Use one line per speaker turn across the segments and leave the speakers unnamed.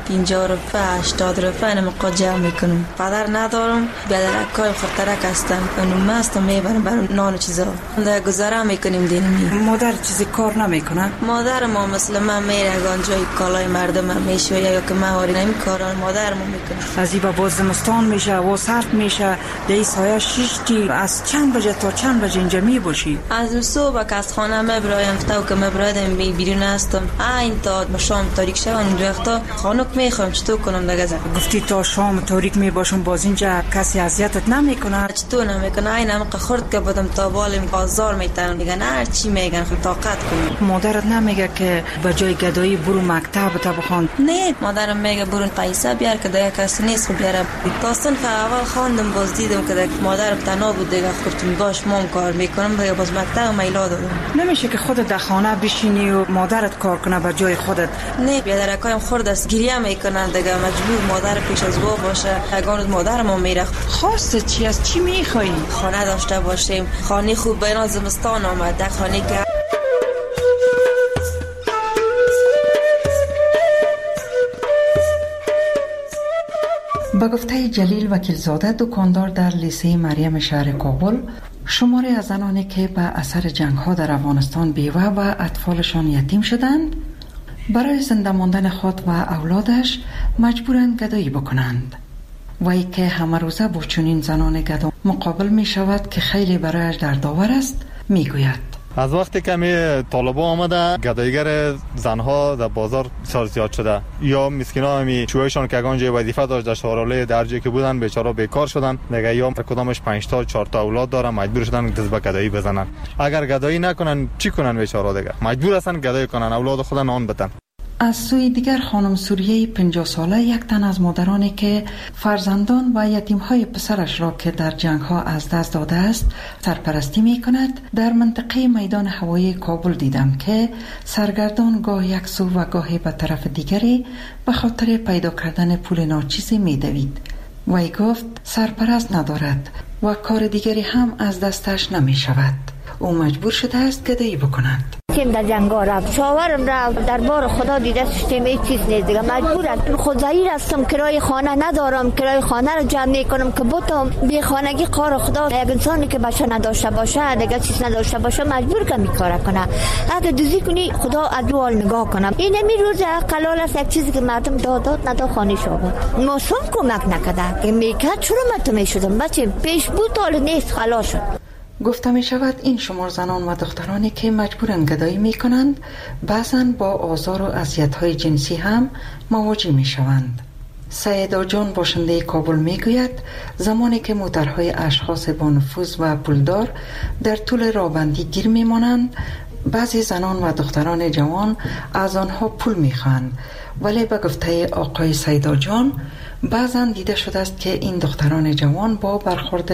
50 روپه 80 روپه اینم جمع میکنم. پدر ندارم، بیادرکای خورترک هستن، اونو مست میبرم برام نان و چیزا در گذاره میکنیم دینمی.
مادر چیزی کار نمیکنه؟
مادر ما مثل من میره جای کالای مردم میشه یا که مهاری نمی کاران مادر ما میکنه.
از این با زمستان میشه و سرد میشه در سایه شیشتی. از چند بجه تا چند بجه اینجا می باشی؟
از صبح که از خانه میبرایم تا که میبرادم بیرون هستم این تا شام تاریک شون این وقتا خانوک میخوام چطور کنم دیگه.
گفتی تا شام تاریک میباشم باز اینجا کسی اذیتت نمیکنه؟
چطور نمیکنه؟ اینم که خورد که بدم تا بالم بازار میتونم دیگه نه هر چی میگن خود طاقت کنم.
مادرت نمیگه که به جای گدایی برو مکتب تا بخوان؟
نه مادرم میگه برو پیسه بیار که دیگه کسی نیست خب بیارم. تا صنف اول خواندم باز دیدم که مادرم تنها بود دیگه گفتم باش مام کار میکنم دیگه باز مکتب میلا دادم.
نمیشه که خودت در خانه بشینی و مادرت کار کنه به جای خودت؟
نه بیادرکایم خورد است گریه میکنن دیگه مجبور مادر پیش از وا باشه. اگه مادرم میره
خواسته چی از چی میخوای؟
خانه داشته باشیم، خانه خوب بین زمستان آمده، خانه که
با گفته جلیل وکیلزاده دکاندار در لیسه مریم شهر کابل، شماری از زنانی که به اثر جنگ‌ها در افغانستان بیوه و اطفالشان یتیم شدند برای زنده ماندن خود و اولادش مجبورند گدایی بکنند. وی که همه روزه با چنین زنان گدا مقابل می شود که خیلی برایش دردآور است میگوید
از وقتی که طالبان آمده گدایگر زنها در بازار بسیار زیاد شده. یا مسکینا همی چوهشان که اگانجای وظیفه داشت در شهرالای درجه که بودن بیچاره بیکار شدن دیگه، یا کدامش 5 تا 4 تا اولاد دارن مجبور شدن دست به گدایی بزنن. اگر گدایی نکنن چی کنن بیچاره دیگه؟ مجبور هستن گدایی کنن اولاد خود نان بدن.
از سوی دیگر خانم سوریه 50 ساله یک تن از مادرانی که فرزندان و یتیم‌های پسرش را که در جنگ‌ها از دست داده است سرپرستی می‌کند در منطقه میدان هوایی کابل دیدم که سرگردان گاه یک سو و گاهی به طرف دیگری به خاطر پیدا کردن پول ناچیزی می‌دوید. وی گفت سرپرست ندارد و کار دیگری هم از دستش نمی‌شود. او مجبور شده است گدایی بکند.
تیم در جنگا رفت، شاورم رفت، دربار خدا دیده سیستم هیچ چیز نیست دیگه. مجبورم خود ظاهر هستم، کرای خانه ندارم، کرای خانه رو جمع میکنم که بتم بی خانگی کار خدا. یک انسانی که بچه نداشته باشه دیگه چیز نداشته باشه مجبور که کار کنه. اگه دوزی کنی خدا از رو حال نگاه کنه. این روز قلال است یک چیزی که مردم داد نداد خانه شو بود. موسم کمک نکرده که میکرد چرا من میشدم بچه پیش بود حال نیست خلاص شد.
گفته می شود این شمار زنان و دخترانی که مجبورن گدایی می کنند بعضاً با آزار و اذیت‌های جنسی هم مواجه می شوند. سیدا جان باشنده کابل می گوید زمانی که موترهای اشخاص با نفوذ و پولدار در طول راهبندی گیر می مانند بعضی زنان و دختران جوان از آنها پول می خواهند، ولی به گفته آقای سیدا جان بعضا دیده شده است که این دختران جوان با برخورد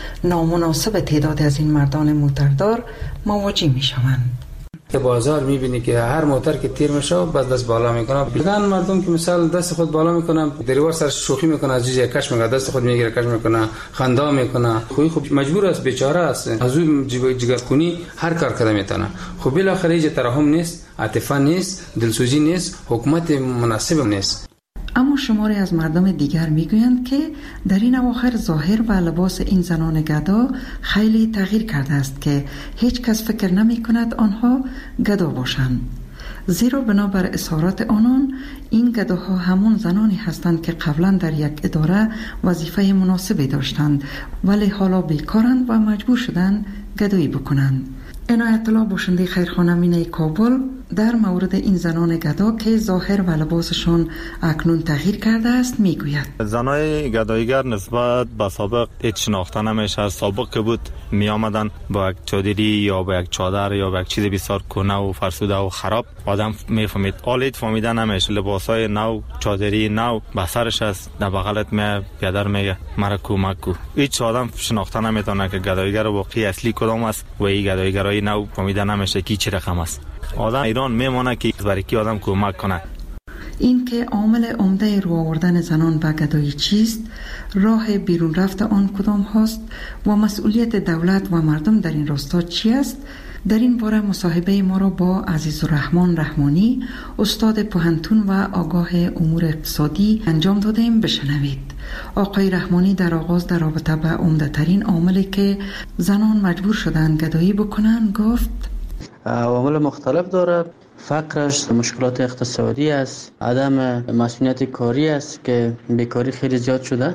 نامناسب تعداد از این مردان موتردار مواجه می شوند.
که بازار میبینی که هر موتر که تیر میشه بعد دست بالا میکنه. بگن مردم که مثلا دست خود بالا میکنه دریوار سر شوخی میکنه از جیجه کش میکنه دست خود میگیره کش میکنه خندا میکنه. خوب مجبور است بیچاره است از اون جگر کنی هر کار کرده میتونه. خب بالاخره هیچ ترحم نیست، عاطفه نیست، دلسوزی نیست، حکومت مناسب نیست.
اما شماری از مردم دیگر میگویند که در این اواخر ظاهر و لباس این زنان گدا خیلی تغییر کرده است که هیچ کس فکر نمی کند آنها گدا باشند، زیرا بنابر اظهارات آنان این گداها همون زنانی هستند که قبلا در یک اداره وظیفه مناسبی داشتند ولی حالا بیکارند و مجبور شدند گدایی بکنند. عنایت الله باشنده خیرخانه مینه کابل در مورد این زنان گدا که ظاهر و لباسشون اکنون تغییر کرده است میگوید
زنای گدایگر نسبت به سابق هیچ شناخته نمیشه. سابق که بود می آمدن با یک چادری یا با یک چادر یا با یک چیز بسیار کنه و فرسوده و خراب آدم میفهمید. حالا فهمیده نمیشه. لباسای نو، چادری نو به سرش است، در بغلت می پدر میگه مرا کمک کو. هیچ آدم شناخته نمیتونه که گدایگر واقعی اصلی کدام است و این گدایگرای نو فهمیده نمیشه کی چه رقم است. آدم ایران میمونه که برای کی آدم کمک کنه.
این که عامل عمده رو آوردن زنان به گدایی چیست، راه بیرون رفت آن کدام هاست و مسئولیت دولت و مردم در این راستا چی است، در این باره مصاحبه ما را با عزیزالرحمن رحمانی استاد پوهنتون و آگاه امور اقتصادی انجام دادیم. بشنوید. آقای رحمانی در آغاز در رابطه به عمده‌ترین عاملی که زنان مجبور شدند گدایی بکنند گفت
عوامل مختلف داره. فقرش، مشکلات اقتصادی است، عدم مسئولیت کاری است که بیکاری خیلی زیاد شده.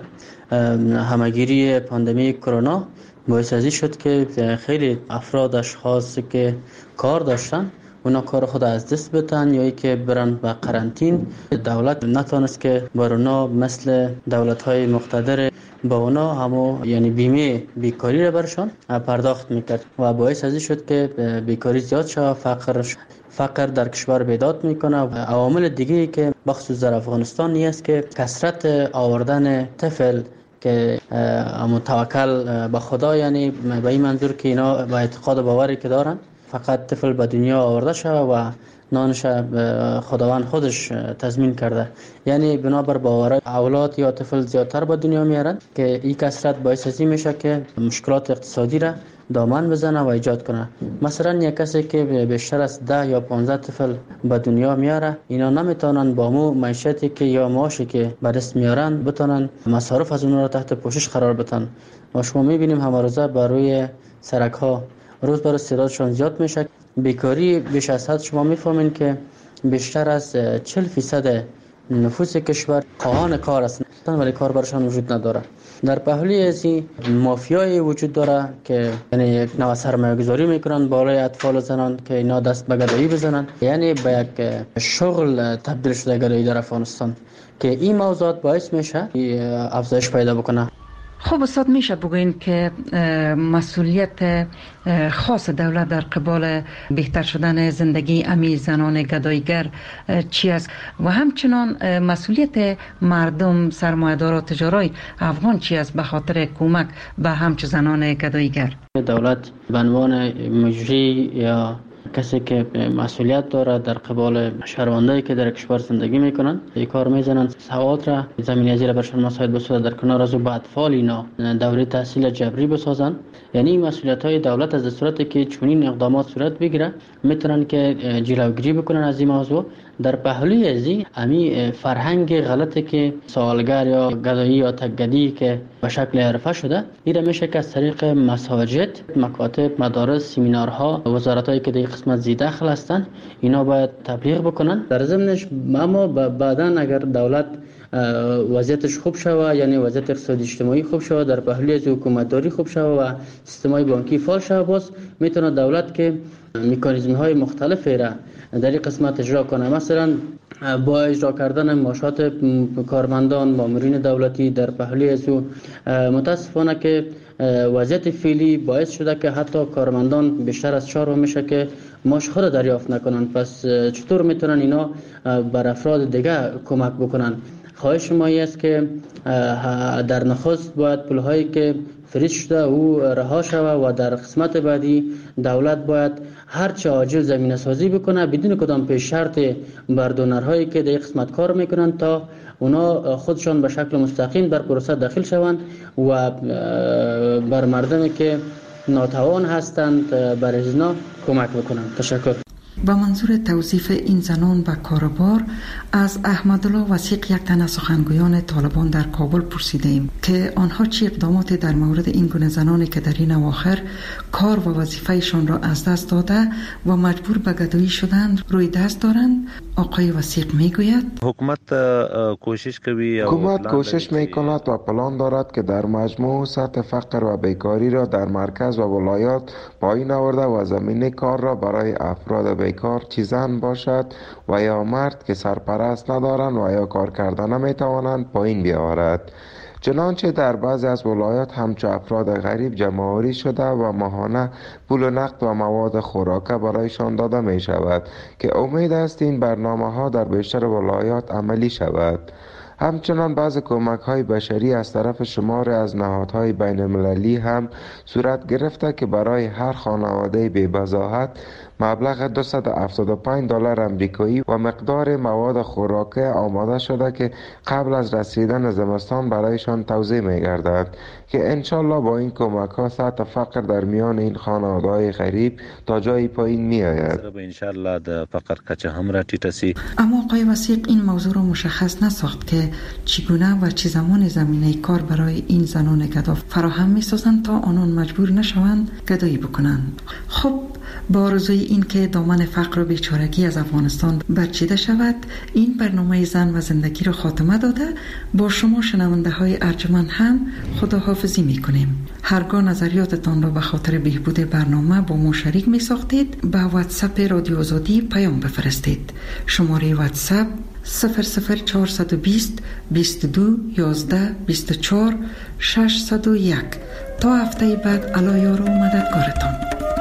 همگیری پاندمی کرونا باعث ازی شد که خیلی افراد اشخاص که کار داشتن اونا کار خود از دست بدن یا ای که برن به قرنطین. دولت نتونست که بر اونا مثل دولت‌های مقتدر با اونا همو یعنی بیمه بیکاری را برشان پرداخت میکرد و باعث ازی شد که بیکاری زیاد شد. فقر در کشور بیداد میکنه. و عوامل دیگه که بخصوص در افغانستان نیست که کثرت آوردن طفل که توکل به خدا، یعنی به این منظور که اینا با اعتقاد و باوری که دارن فقط طفل به دنیا آورده شده و نانش خداوند خودش تضمین کرده، یعنی بنابر باور اولاد یا طفل زیادتر به دنیا میارن که این کثرت باعث ازی میشه که مشکلات اقتصادی را دامن بزنه و ایجاد کنه. مثلا یک کسی که بیشتر از 10 یا 15 طفل به دنیا میاره، اینا نمیتونن با مو معیشتی که یا معاشی که به دست میارن بتونن مصارف از اونها را تحت پوشش قرار بدن. و شما میبینیم همه روزه بر روی سرک ها روز بر روز تعدادشون زیاد میشه. بیکاری بیش از حد شما میفهمین که بیشتر از 40% نفوس کشور خواهان کار هستند ولی کار برشان وجود نداره. در پهلوی ازی مافیای وجود داره که یعنی یک نوع سرمایه گذاری میکنن بالای اطفال و زنان که اینا دست به گدایی بزنن، یعنی به یک شغل تبدیل شده گدایی در افغانستان که این موضوعات باعث میشه افزایش پیدا بکنه.
خب استاد، میشه بگوین که مسئولیت خاص دولت در قبال بهتر شدن زندگی امی زنان گدایگر چی است و همچنان مسئولیت مردم سرمایه‌دار و تجارای افغان چی است به خاطر کمک به همچون زنان گدایگر؟
دولت به عنوان مجری یا کسی که مسئولیت داره در قبال شهروندایی که در کشور زندگی میکنن این کار میزنن، سواد را زمینه ازی را برشان مساعد بسازن، در کنار از او به اطفال اینا دوره تحصیل جبری بسازن. یعنی مسئولیت های دولت از صورتی که چنین اقدامات صورت بگیره میتونن که جلوگیری بکنن از این موضوع. در پهلوی ازی امی فرهنگ غلطی که سوالگر یا گدایی یا تکگدی که به شکل حرفه شده، این میشه که از طریق مساجد، مکاتب، مدارس، سمینارها، وزارتایی که در قسمت زی داخل هستن اینا باید تبلیغ بکنن. در ضمنش اما بعداً اگر دولت وضعیتش خوب شوه، یعنی وضعیت اقتصادی اجتماعی خوب شوه، در پهلوی از حکومتداری خوب شوه و سیستم‌های بانکی فعال شوه، باز میتونه دولت که مکانیزم‌های مختلفی را در این قسمت اجرا کنه. مثلا با اجرا کردن معاشات کارمندان، مامورین دولتی در پهلوی از متاسفانه که وضعیت فعلی باعث شده که حتی کارمندان بیشتر از 4 میشه که معاش خود دریافت نکنن. پس چطور میتونن اینا بر افراد دیگه کمک بکنن؟ خواهش ما است که در نخست باید پولهایی که فریز شده او رها شود و در قسمت بعدی دولت باید هرچه عاجل زمینه سازی بکنه بدون کدام پیش شرط بر دونرهایی که در قسمت کار میکنن تا اونا خودشان به شکل مستقیم در پروسه داخل شوند و بر مردمی که ناتوان هستند بر ازنا کمک بکنند. تشکر.
با منظور توظیف این زنان به کاربار از احمدالله وثیق، یک تن از سخنگویان طالبان در کابل، پرسیدیم که آنها چه اقداماتی در مورد این گونه زنانی که در این اواخر کار و وظیفهشان را از دست داده و مجبور به گدایی شدند روی دست دارند. آقای وثیق میگوید
حکومت
کوشش میکند و پلان دارد که در مجموع سطح فقر و بیکاری را در مرکز و ولایات پایین آورده و زمینه کار را برای افراد بیکار، چه زن باشد و یا مرد که سرپرست ندارند و یا کار کردن نمیتوانند، پایین بیاورد. چنانچه در بعضی از ولایات همچو افراد غریب جمع‌آوری شده و ماهانه پول نقد و مواد خوراکه برایشان داده می شود که امید است این برنامه ها در بیشتر ولایات عملی شود. همچنان بعض کمک‌های بشری از طرف شمار از نهادهای بین‌المللی هم صورت گرفته که برای هر خانواده بی‌بضاحت مبلغ $275 آمریکایی و مقدار مواد خوراکی آماده شده که قبل از رسیدن زمستان برایشان توزیع می‌گردد که انشالله با این کمک ها سطح فقر در میان این خانواده‌های غریب تا جای پایین می‌آید.
انشالله د فقر کچه هم را ټیټه سي.
اما آقای وثیق این موضوع را مشخص نساخت که چگونه و چه زمان زمینه کار برای این زنان گدا فراهم می‌سازند تا آنان مجبور نشوند گدایی بکنند. خب با آرزوی این که دامن فقر و بیچارگی از افغانستان برچیده شود، این برنامه زن و زندگی را خاتمه داده با شما شنونده های ارجمند هم خداحافظی میکنیم. هرگاه نظریاتتان را به خاطر بهبود برنامه با ما شریک می ساختید به واتساپ رادیو آزادی پیام بفرستید. شماره واتساپ 00420 22 11 24 601. تا هفته بعد الله یار و مددگارتان.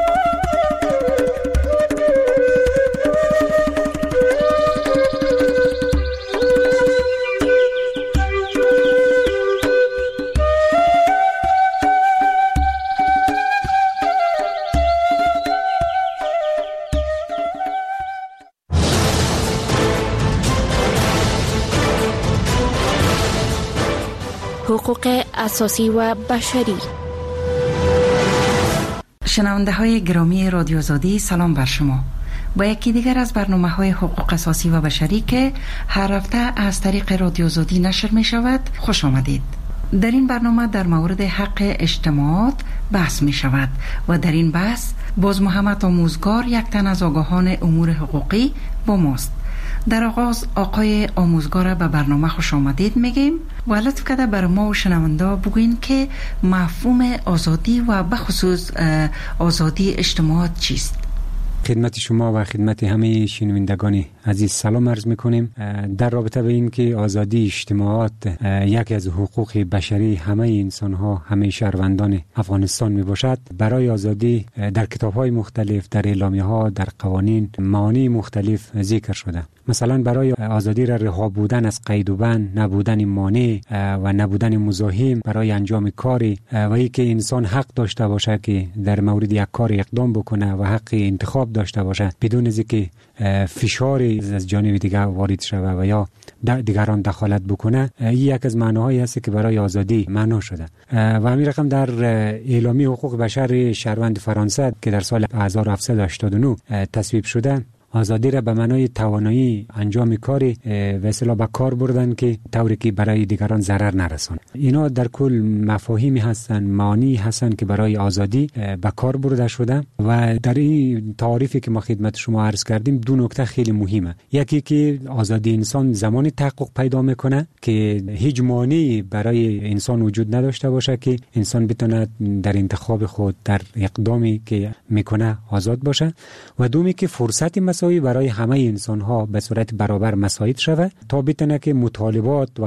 حقوق اساسی و بشری.
شنونده های گرامی رادیو آزادی، سلام بر شما. با یکی دیگر از برنامه های حقوق اساسی و بشری که هر هفته از طریق رادیو آزادی نشر می شود خوش آمدید. در این برنامه در مورد حق اجتماعات بحث می شود و در این بحث باز محمد آموزگار، یک تن از آگاهان امور حقوقی، با ماست. در آغاز آقای آموزگار به برنامه خوش آمدید میگیم و لطف کرده بر ما و شنونده بگوین که مفهوم آزادی و بخصوص آزادی اجتماعات چیست؟
خدمت شما و خدمت همه شنوندگان عزیز سلام عرض میکنیم. در رابطه به این که آزادی اجتماعات یکی از حقوق بشری همه انسان ها، همه شهروندان افغانستان می باشد، برای آزادی در کتاب های مختلف، در اعلامیه ها، در قوانین معانی مختلف ذکر شده. مثلا برای آزادی را رها بودن از قید و بند، نبودن مانع و نبودن مزاحم برای انجام کاری و اینکه انسان حق داشته باشه که در مورد یک کار اقدام بکنه و حق انتخاب داشته باشه بدون از اینکه فشاری از جانب دیگر وارد شود و یا دیگران دخالت بکنه. این یک از معناهایی است که برای آزادی معنا شده و همین رقم در اعلامیه حقوق بشر شهروند فرانسه که در سال 1789 تصویب شده، آزادی را به معنای توانایی انجام کاری و اصطلاح به کار بردن که طوری که برای دیگران ضرر نرسونه. اینا در کل مفاهیمی هستن، معانی هستن که برای آزادی به کار برده شده و در این تعریفی که ما خدمت شما عرض کردیم دو نکته خیلی مهمه. یکی که آزادی انسان زمانی تحقق پیدا میکنه که هیچ مانعی برای انسان وجود نداشته باشه که انسان بتونه در انتخاب خود، در اقدامی که میکنه آزاد باشه، و دومی که فرصت برای همه انسان ها به صورت برابر مساعد شود تا بتونه که مطالبات و